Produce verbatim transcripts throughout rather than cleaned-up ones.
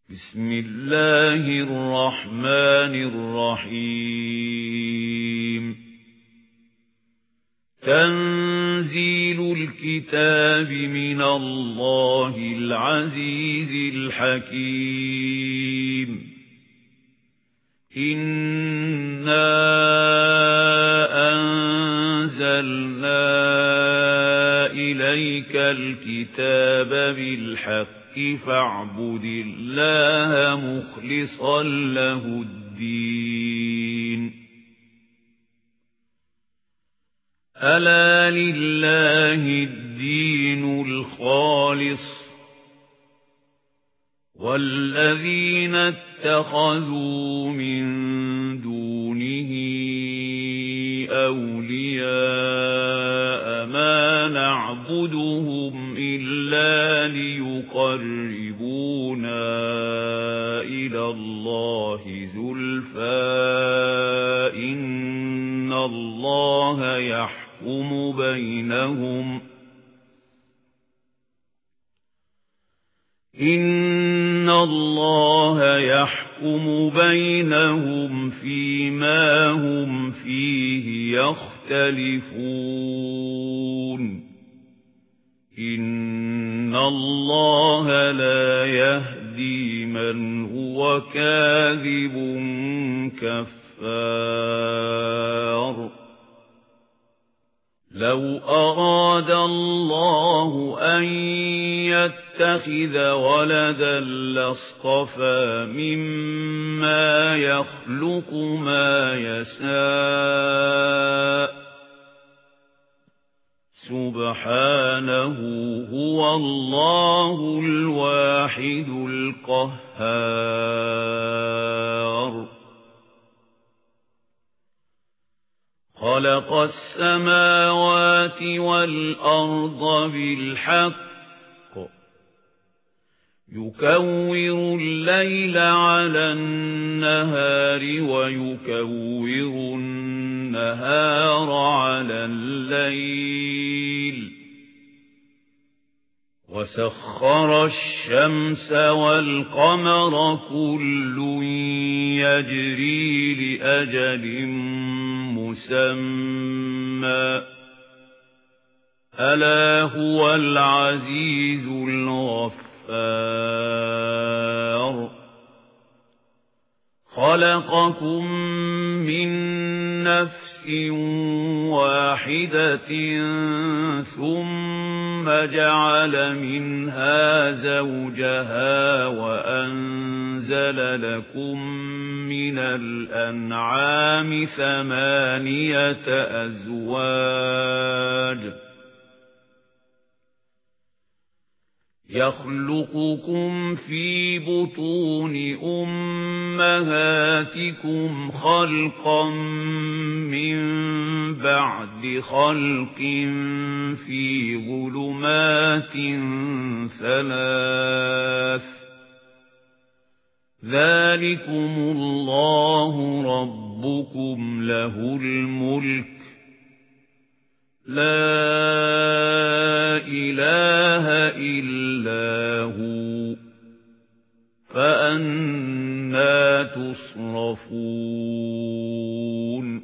بسم الله الرحمن الرحيم تنزيل الكتاب من الله العزيز الحكيم إنا أنزلنا إليك الكتاب بالحق فاعبد الله مخلصا له الدين ألا لله الدين الخالص والذين اتخذوا من دونه أولياء ما نعبدهم إلا ليقربونا إلى الله زلفى إن الله يحكم بينهم إن الله يحكم بينهم فيما هم فيه يختلفون إن الله لا يهدي من هو كاذب كفار لو أراد الله أن يتخذ ولدا لاصطفى مما يخلق ما يشاء سبحانه هو الله الواحد القهار خلق السماوات والأرض بالحق يكور الليل على النهار ويكور النهار على الليل وسخر الشمس والقمر كل يجري لأجل مسمى ألا هو العزيز الغفار خلقكم من نفس واحدة ثم جعل منها زوجها وأنزل لكم من الأنعام ثمانية أزواج يخلقكم في بطون أمهاتكم خلقا من بعد خلق في ظلمات ثلاث ذلكم الله ربكم له الملك لا إله إلا هو فأنى تصرفون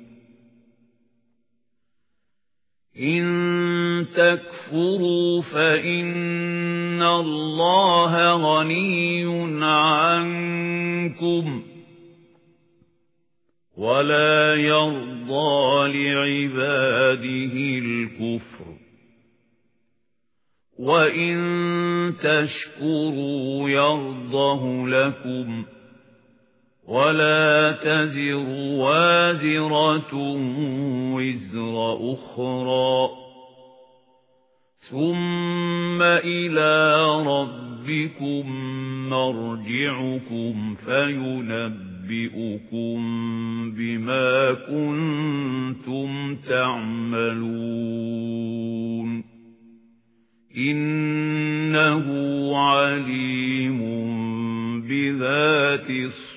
إن تكفروا فإن الله غني عنكم ولا يرضى لعباده الكفر وإن تشكروا يرضه لكم ولا تزر وازرة وزر أخرى ثم إلى ربكم مرجعكم فينبئكم أُنَبِّئُكُم بِمَا كُنتُمْ تَعْمَلُونَ إِنَّهُ عَلِيمٌ بِذَاتِ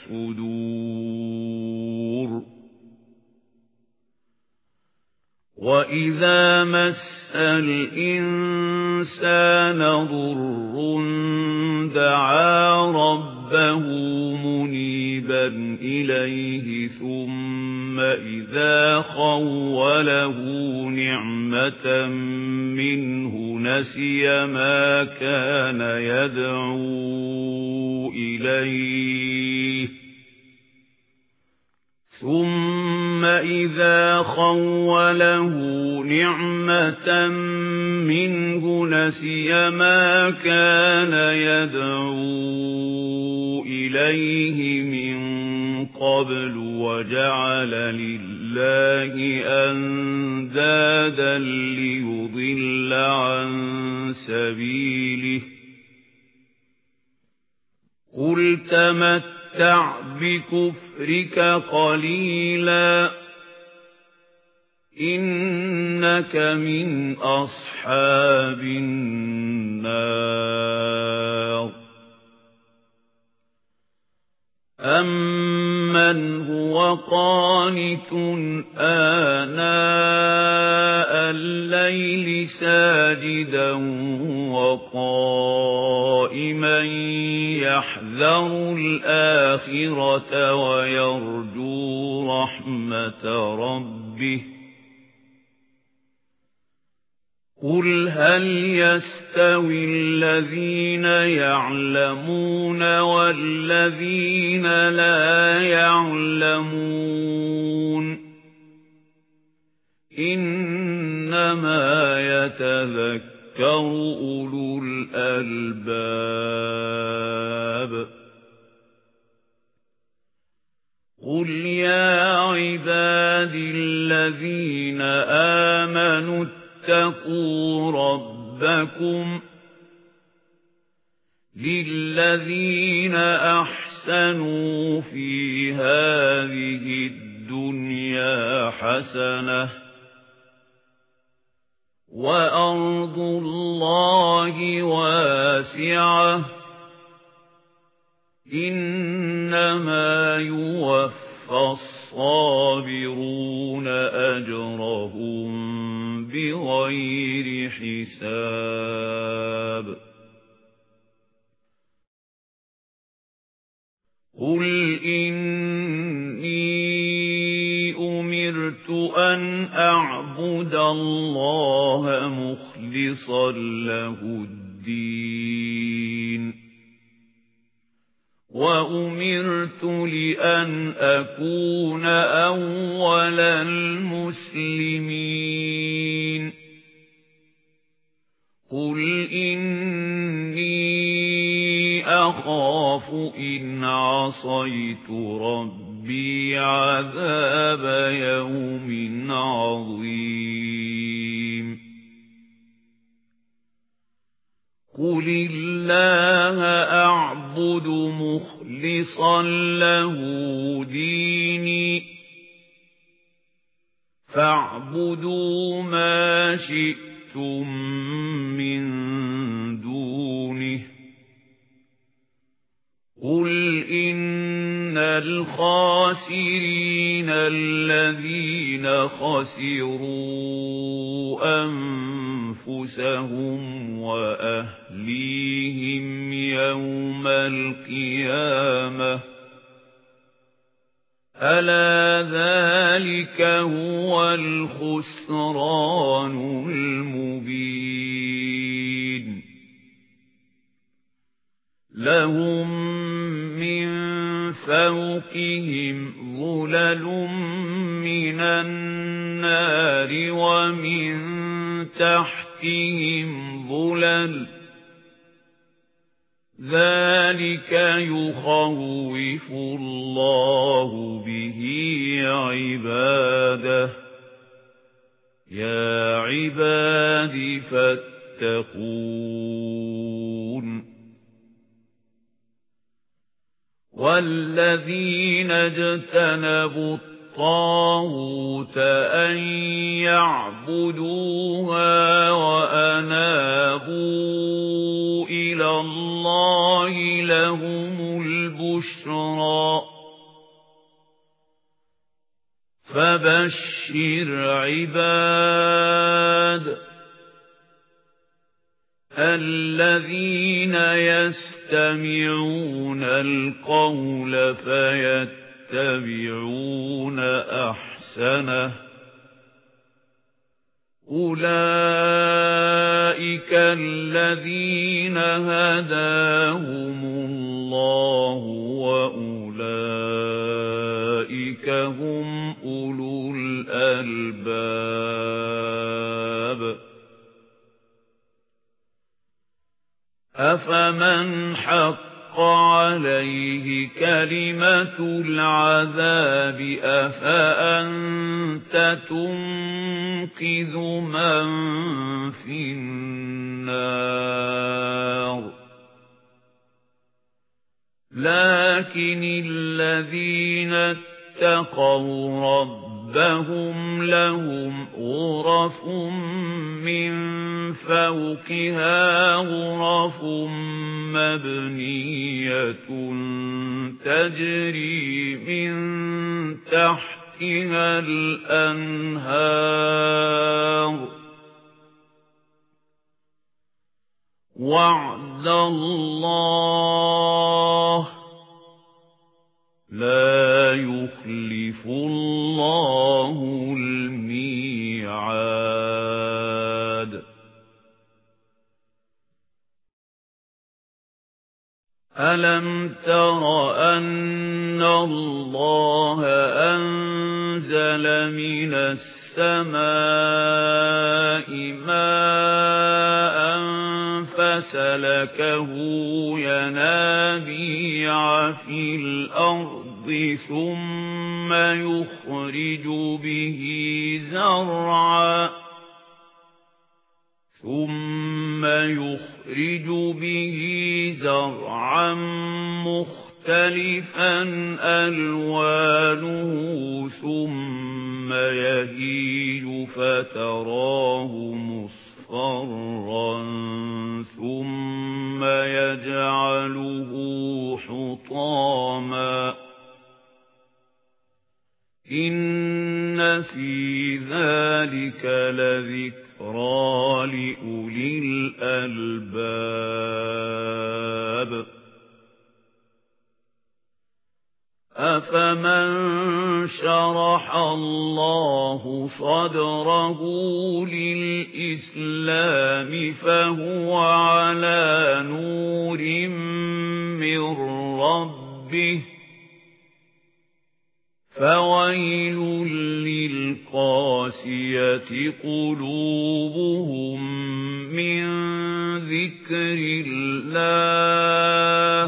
الصُّدُورِ وَإِذَا مَسَّ الْإِنسَانَ ضُرٌّ دَعَا رَبَّهُ ساجدا إليه ثم إذا خوله نعمة منه نسي ما كان يدعو إليه ثم إذا خوله نعمة منه نسي ما كان يدعو إليه من قبل وجعل لله أندادا ليضل عن سبيله قل تمتع بكفرك قليلا إنك من أصحاب النار أمن هو قانت آناء الليل ساجدا وقائما يحذر الآخرة ويرجو رحمة ربه قل هل يستوي الذين يعلمون والذين لا يعلمون إنما يتذكر أولو الألباب قل يا عبادي الذين آمنوا اتقوا ربكم للذين أحسنوا في هذه الدنيا حسنة وأرض الله واسعة إنما يوفى الصابرون أجرهم بغير حساب قل إني أمرت أن أعبد الله مخلصا له الدين وأمرت لأن أكون أول المسلمين قل إني أخاف إن عصيت ربي عذاب يوم عظيم قل الله أعبد مخلصا له ديني فاعبدوا ما شئتم من دونه قل إن الخاسرين الذين خسروا أنفسهم وأهليهم يوم القيامة ألا ذلك هو الخسران المبين لهم من فوقهم ظلل من النار ومن تحتهم ظلل ذلك يخوف الله به عباده يا عباد فاتقون والذين اجتنبوا الطاغوت أن يعبدوها وأنابوا إلى الله لهم البشرى فبشر عباد الذين يستمعون القول فيتبعون أحسنه أولئك الذين هداهم الله وأولئك هم أولو الألباب أفمن حق عليه كلمة العذاب أفأنت تنقذ من في النار لكن الذين اتقوا ربهم لهم غرف من فوقها غرف مبنية تجري من تحتها الأنهار وعد الله لا يخلف الله الميعاد ألم تر أن الله أنزل من السماء ماء فسلكه ينابيع في الأرض ثم يخرج به زرعا ثم يخرج به زرعا مختلفا ألوانه ثم يهيج فتراه مصفرا ثم يجعله حطاما إن في ذلك لذكرى لأولي الألباب أفمن شرح الله صدره للإسلام فهو على نور من ربه فويل للقاسية قلوبهم من ذكر الله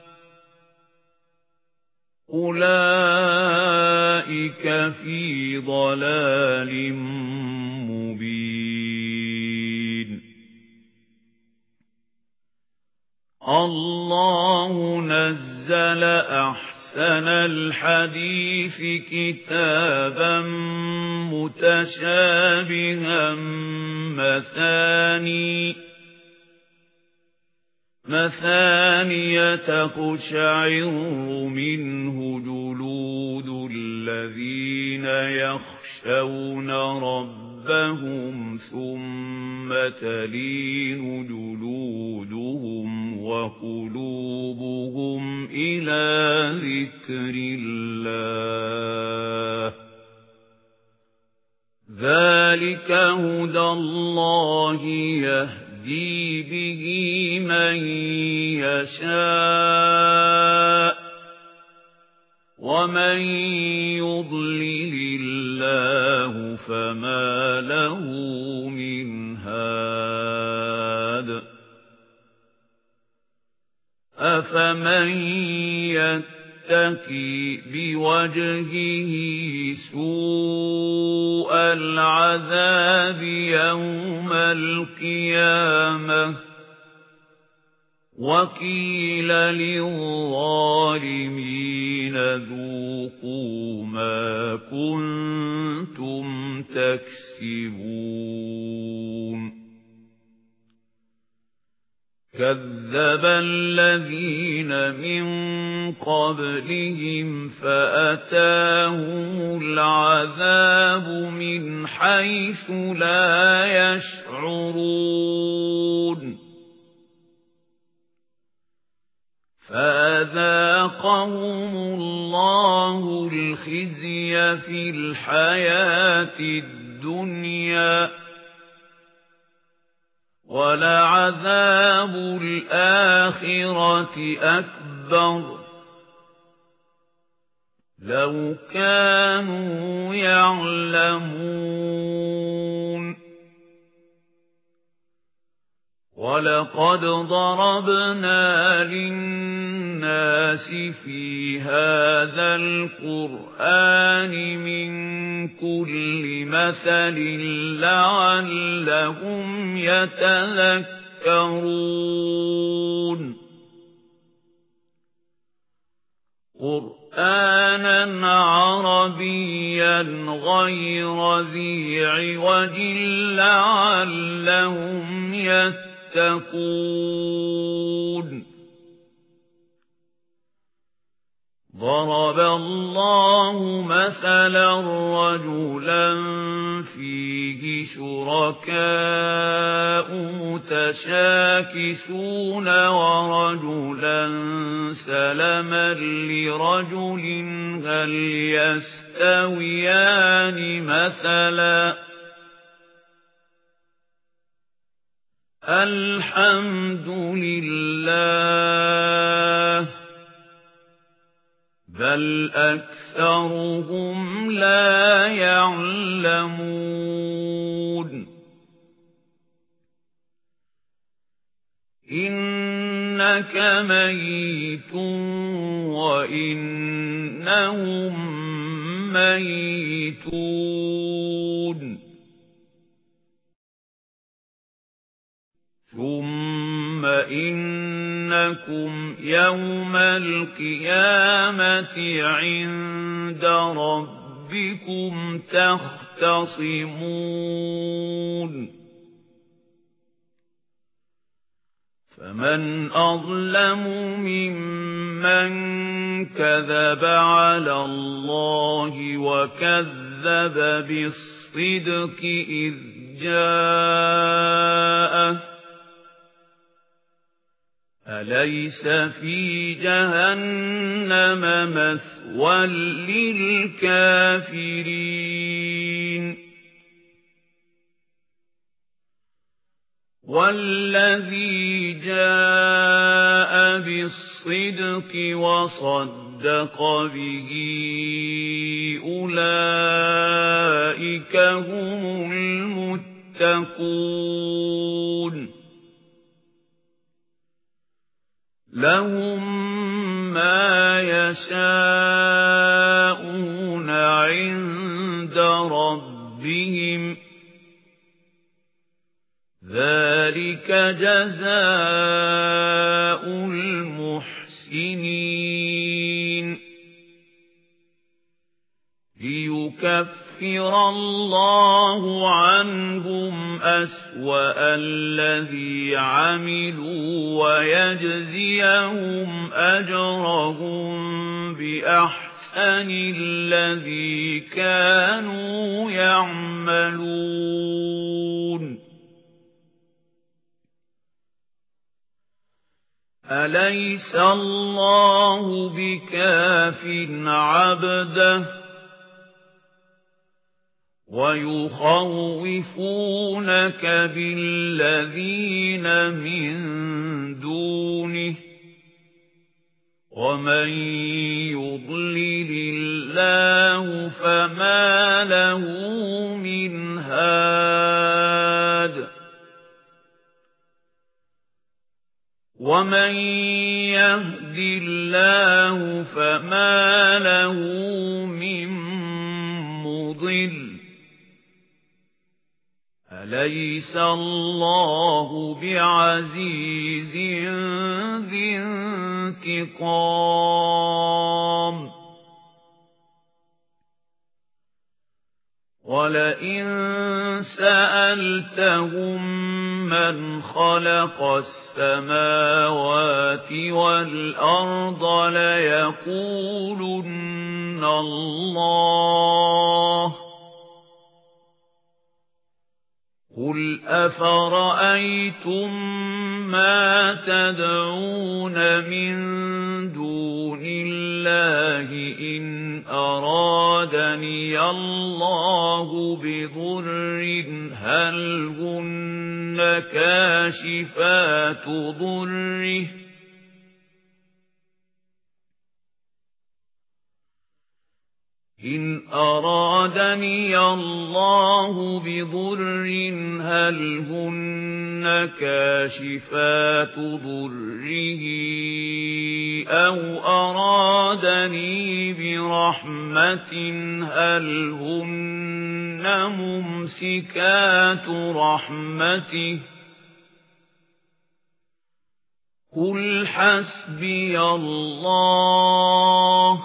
أولئك في ضلال مبين الله نزل أحسن أحسن الحديث كتابا متشابها مثاني مثانية تقشعر منه جلود الذين يخشون ربهم ثم تلين جلودهم وقلوبهم إلى ذكر الله ذلك هدى الله يهدي به من يشاء ومن يضلل الله فما له من هاد أفمن يتقي بوجهه سوء العذاب يوم القيامة وقيل للظالمين ذوقوا ما كنتم تكسبون كذب الذين من قبلهم فأتاهم العذاب من حيث لا يشعرون فأذاقهم الله الخزي في الحياة الدنيا ولعذاب الآخرة أكبر لو كانوا يعلمون وَلَقَدْ ضَرَبْنَا لِلنَّاسِ فِي هَذَا الْقُرْآنِ مِنْ كُلِّ مَثَلٍ لَعَلَّهُمْ يَتَذَكَّرُونَ قُرْآنًا عَرَبِيًّا غَيْرَ ذِي عِوَجٍ لَعَلَّهُمْ يَتَّقُونَ ضرب الله مثلا رجلا فيه شركاء متشاكسون ورجلا سلما لرجل هل يستويان مثلا الحمد لله بل أكثرهم لا يعلمون إنك ميت وإنهم ميتون ثم إنكم يوم القيامة عند ربكم تختصمون فمن أظلم ممن كذب على الله وكذب بالصدق إذ جاءه أليس في جهنم مثوى للكافرين والذي جاء بالصدق وصدق به أولئك هم المتقون لهم ما يشاءون عند ربهم ذلك جزاء المحسنين ليكفر الله عنهم أسوأ الذي عملوا ويجزيهم أجرهم بأحسن الذي كانوا يعملون أليس الله بكاف عبده ويخوفونك بالذين من دونه ومن يضلل الله فما له من هاد ومن يهد الله فما له من مضل أليس الله بعزيز ذي انتقام ولئن سألتهم من خلق السماوات والأرض ليقولن الله قُلْ أَفَرَأَيْتُم مَّا تَدْعُونَ مِن دُونِ اللَّهِ إِنْ أَرَادَنِيَ اللَّهُ بِضُرٍّ هَلْ هُنَّ كَاشِفَاتُ ضُرِّهِ إِنْ أَرَادَنِيَ اللَّهُ بِضُرٍّ هَلْ هُنَّ كَاشِفَاتُ ضُرِّهِ أَوْ أَرَادَنِي بِرَحْمَةٍ هَلْ هُنَّ مُمْسِكَاتُ رَحْمَتِهِ قُلْ حَسْبِيَ اللَّهُ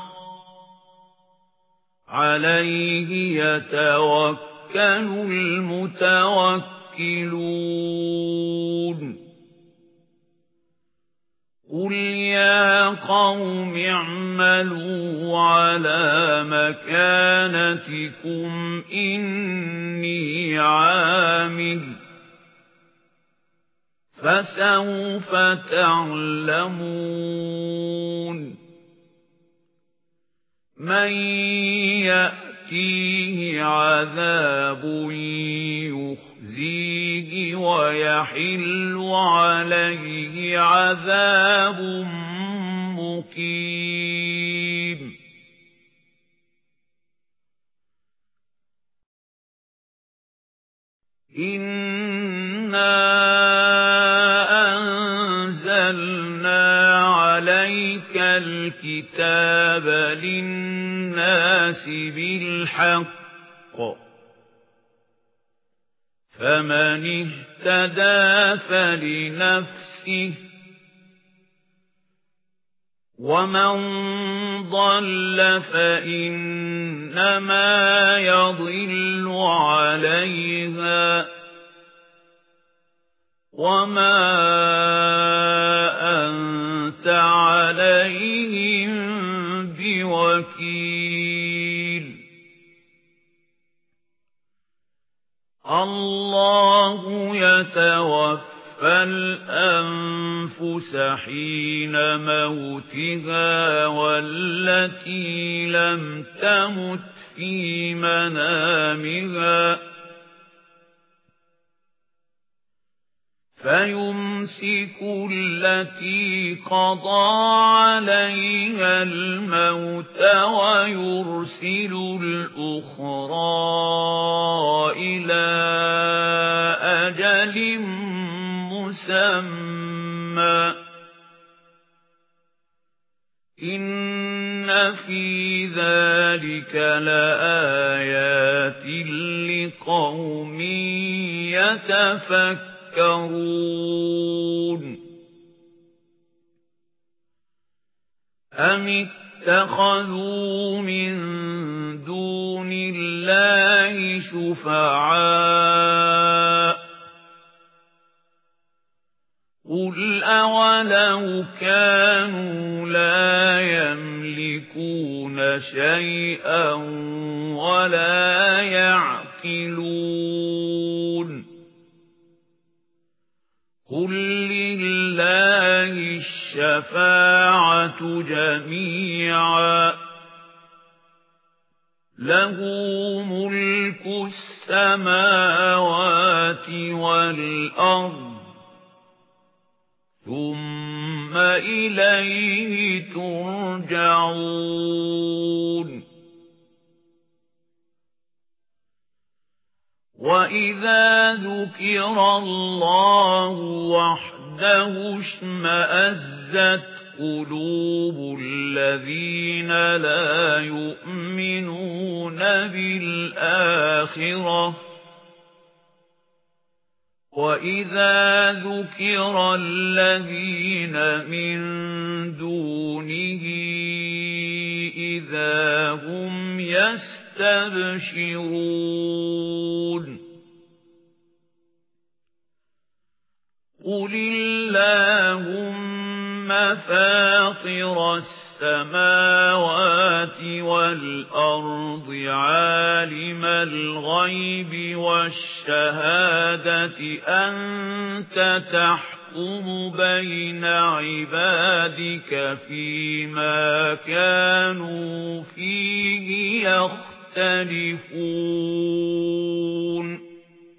عَلَيْهِ يَتَوَكَّلُ الْمُتَوَكِّلُونَ قُلْ يَا قَوْمِ اعْمَلُوا عَلَى مَكَانَتِكُمْ إِنِّي عَامِلٌ فَسَوْفَ تَعْلَمُونَ مَن يَأْتِيهِ عَذَابٌ يُخْزِيهِ وَيَحِلُّ عَلَيْهِ عَذَابٌ مُّقِيمٌ إِنَّا أَنزَلْنَا عَلَيْكَ الْكِتَابَ لِلنَّاسِ بِالْحَقِّ فَمَنِ اهْتَدَىٰ فَلِنَفْسِهِ وَمَن ضَلَّ فَإِنَّمَا يَضِلُّ عَلَيْهَا وَمَا أَنتَ عَلَيْهِم بِوَكِيلٍ اللَّهُ يَتَوَفَّى الْأَنفُسَ حِينَ مَوْتِهَا وَالَّتِي لَمْ تَمُتْ فِي مَنَامِهَا فَيُمْسِكُ الَّتِي قَضَى عَلَيْهَا الْمَوْتَ وَيُرْسِلُ الْأُخْرَى إِلَى أَجَلٍ مُّسَمًّى إِنَّ فِي ذَلِكَ لَآيَاتٍ لِقَوْمٍ يَتَفَكَّرُونَ أَمِ اتَّخَذُوا مِن دُونِ اللَّهِ شُفَعَاءَ قُلْ أَوَلَوْ كَانُوا لَا يَمْلِكُونَ شَيْئًا وَلَا يَعْقِلُونَ قُل لِّلَّهِ الشَّفَاعَةُ جَمِيعًا لَّهُ مُلْكُ السَّمَاوَاتِ وَالْأَرْضِ ثُمَّ إِلَيْهِ تُرْجَعُونَ وَإِذَا ذُكِرَ اللَّهُ وَحْدَهُ اشْمَأَزَّتْ قُلُوبُ الَّذِينَ لَا يُؤْمِنُونَ بِالْآخِرَةِ وَإِذَا ذُكِرَ الَّذِينَ مِن دُونِهِ إِذَا هُمْ يَسْتَبْشِرُونَ قُلِ اللَّهُمَّ فَاطِرَ السماوات والأرض عالم الغيب والشهادة أنت تحكم بين عبادك فيما كانوا فيه يختلفون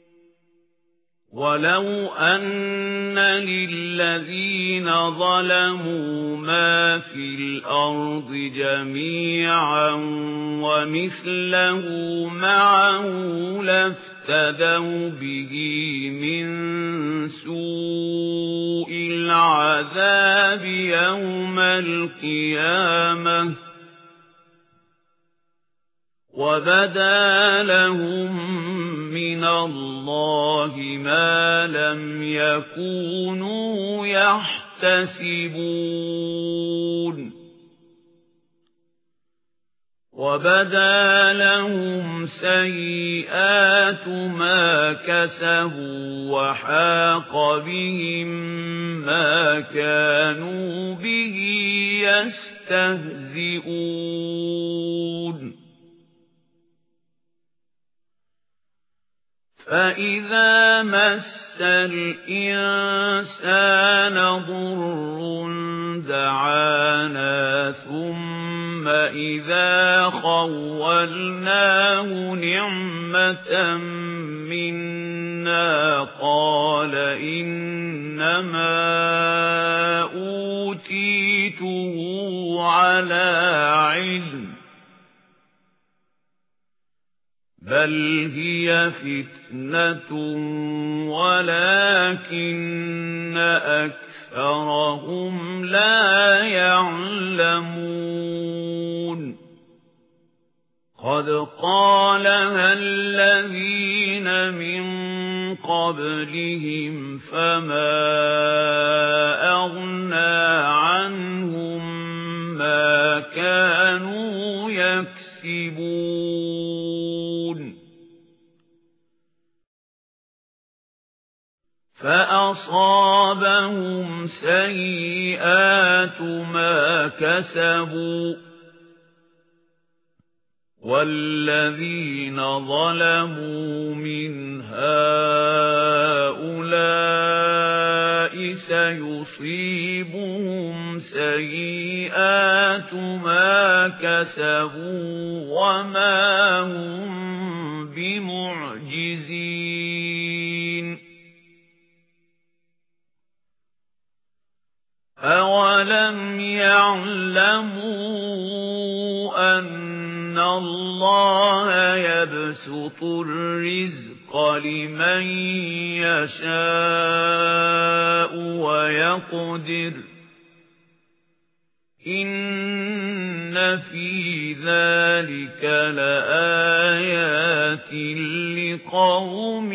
ولو أن للذين ظلموا ما في الأرض جميعا ومثله معه لافتدوا به من سوء العذاب يوم القيامة وبدا لهم من الله ما لم يكونوا يحتسبون وبدا لهم سيئات ما كسبوا وحاق بهم ما كانوا به يستهزئون فإذا مس الإنسان ضر دعانا ثم إذا خولناه نعمة منا قال إنما أوتيته على علم بل هي فتنة ولكن أكثرهم لا يعلمون قد قالها الذين من قبلهم فما أغنى عنهم ما كانوا يكسبون فأصابهم سيئات ما كسبوا والذين ظلموا من هؤلاء سيصيبهم سيئات ما كسبوا وما هم بمعجزين أولم يعلموا أن الله يبسط الرزق لمن يشاء ويقدر إن في ذلك لآيات لقوم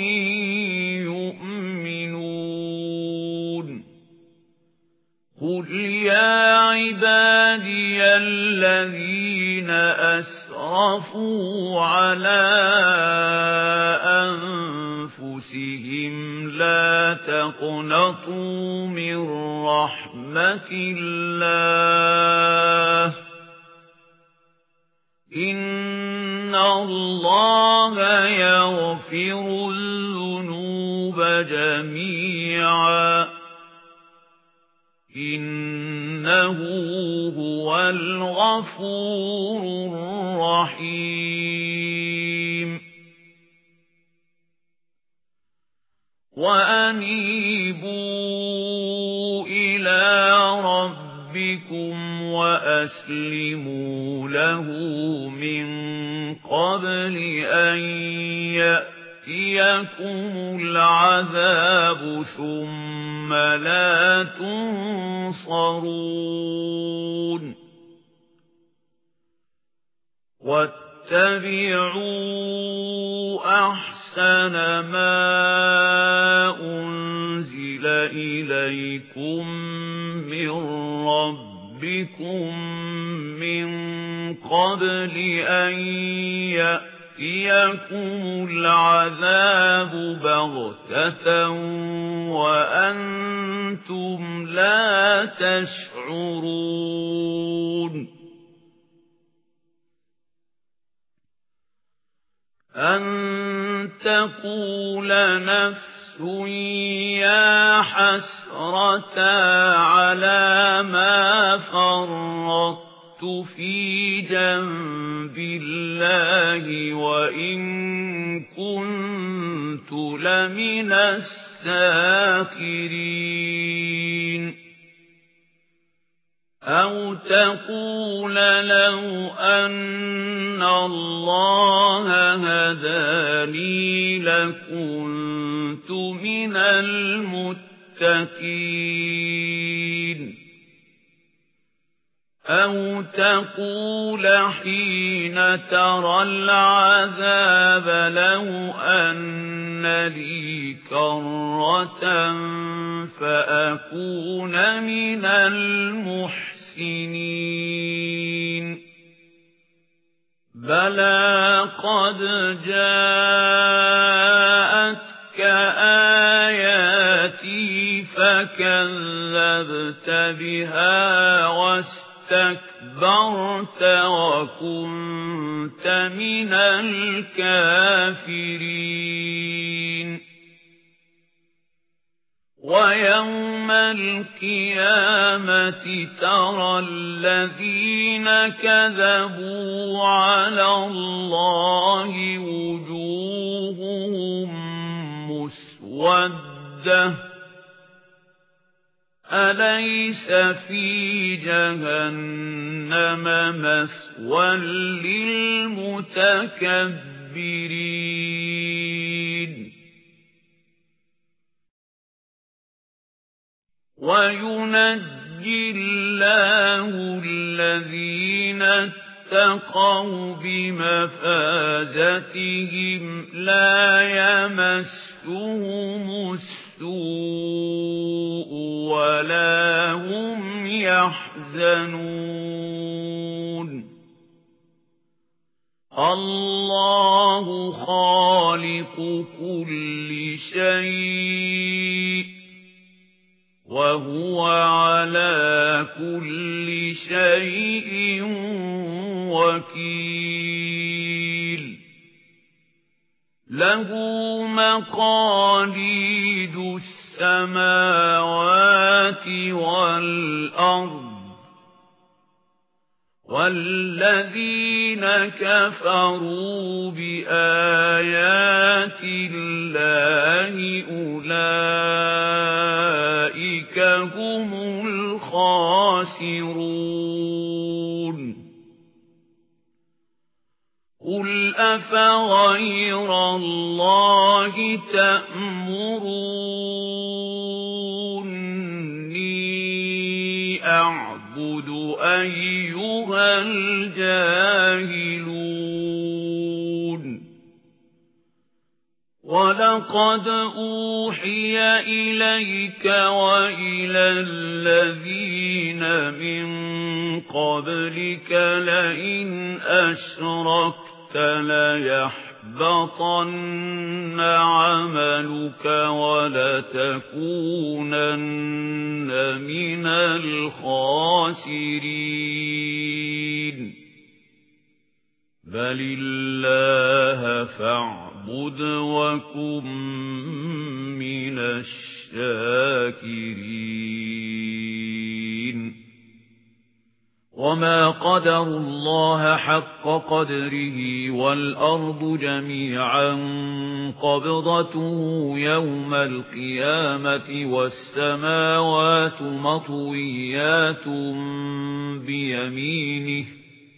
يؤمنون قل يا عبادي الذين أسرفوا على أنفسهم لا تقنطوا من رحمة الله إن الله يغفر الذنوب جميعا إنه هو الغفور الرحيم وأنيبوا إلى ربكم وأسلموا له من قبل أن يأتيكم العذاب ثم لا تنصرون واتبعوا أحسن ما أنزل إليكم من ربكم من قبل أن يأتيكم العذاب بغتة وأنتم لا تشعرون أن تقول نفس يا حسرة على ما فرطت في جنب الله وإن كنت لمن الساخرين أو تقول لو أن الله هداني لكنت من المتقين أو تقول حين ترى العذاب لو أن لي كرة فأكون من المحسنين بلى قد جاءتك آياتي فكذبت بها واستكبرت وكنت من الكافرين ويوم القيامة ترى الذين كذبوا على الله وجوههم مسودة أليس في جهنم مثوى للمتكبرين وينجي الله الذين اتقوا بمفازتهم لا يمسهم السوء ولا هم يحزنون الله خالق كل شيء وهو على كل شيء وكيل له مقاليد السماوات والأرض والذين كفروا بآيات الله أولئك هم الخاسرون قل أفغير الله تأمروني أعبد أيها الجاهلون ولقد أوحي إليك وإلى الذين من قبلك لئن أشركت ليحبطن عملك ولتكونن من الخاسرين بل الله فاعبد وكن من الشاكرين وما قدروا الله حق قدره والأرض جميعا قبضته يوم القيامة والسماوات مطويات بيمينه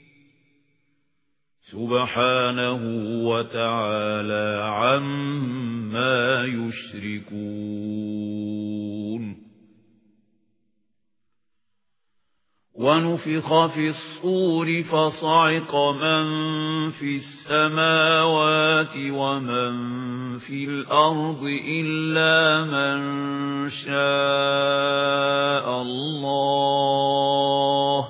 سبحانه وتعالى عما يشركون ونفخ في الصور فصعق من في السماوات ومن في الأرض إلا من شاء الله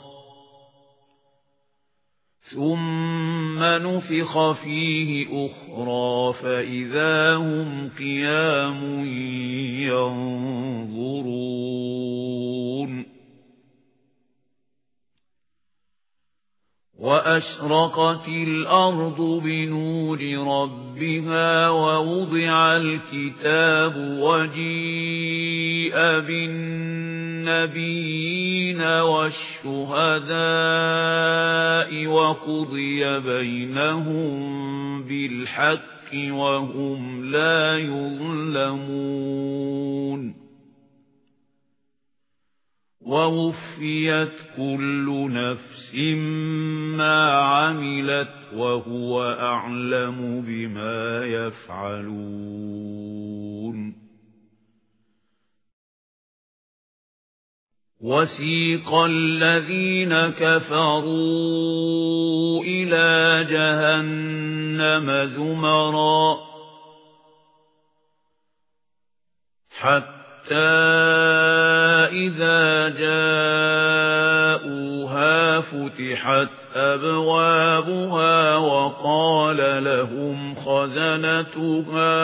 ثم نفخ فيه أخرى فإذا هم قيام ينظرون وأشرقت الأرض بنور ربها ووضع الكتاب وجيء بالنبيين والشهداء وقضي بينهم بالحق وهم لا يظلمون ووفيت كل نفس ما عملت وهو أعلم بما يفعلون وسيق الذين كفروا إلى جهنم زمرا حتى إذا جاءوها فتحت أبوابها وقال لهم خزنتها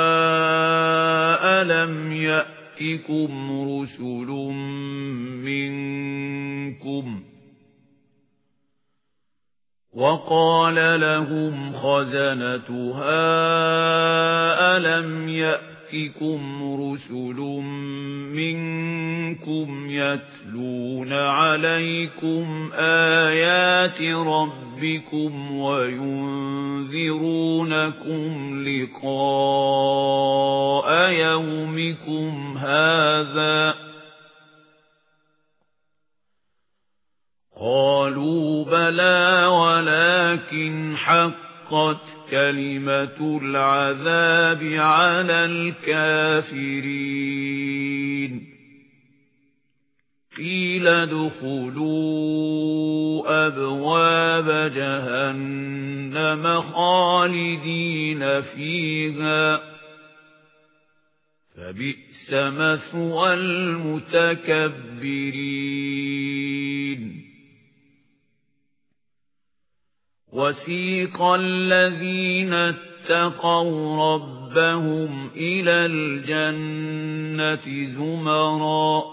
ألم يأتكم رسل منكم وقال لهم خزنتها ألم يأتكم رسل منكم يتلون عليكم آيات ربكم وينذرونكم لقاء يومكم هذا قالوا بلى ولكن حقت كلمة العذاب على الكافرين قيل ادخلوا أبواب جهنم خالدين فيها فبئس مثوى المتكبرين وسيق الذين اتقوا ربهم إلى الجنة زمرا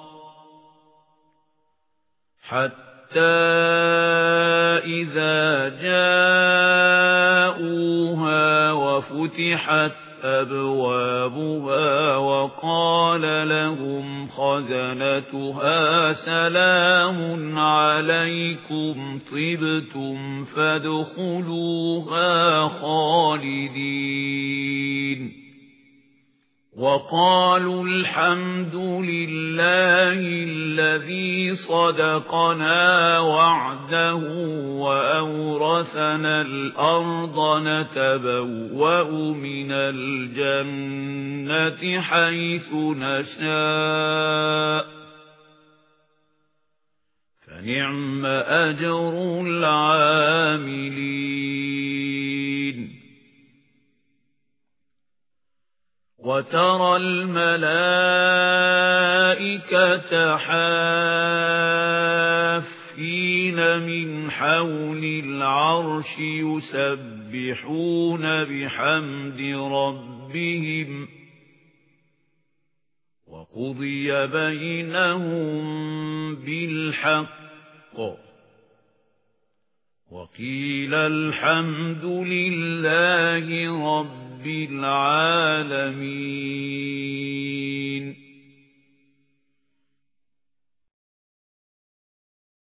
حتى إذا جاءوها وفتحت أبوابها وقال لهم خزنتها سلام عليكم طبتم فادخلوها خالدين وقالوا الحمد لله الذي صدقنا وعده وأورثنا الأرض نتبوأ من الجنة حيث نشاء فنعم أجر العاملين وترى الملائكة حافين من حول العرش يسبحون بحمد ربهم وقضي بينهم بالحق وقيل الحمد لله رب العالمين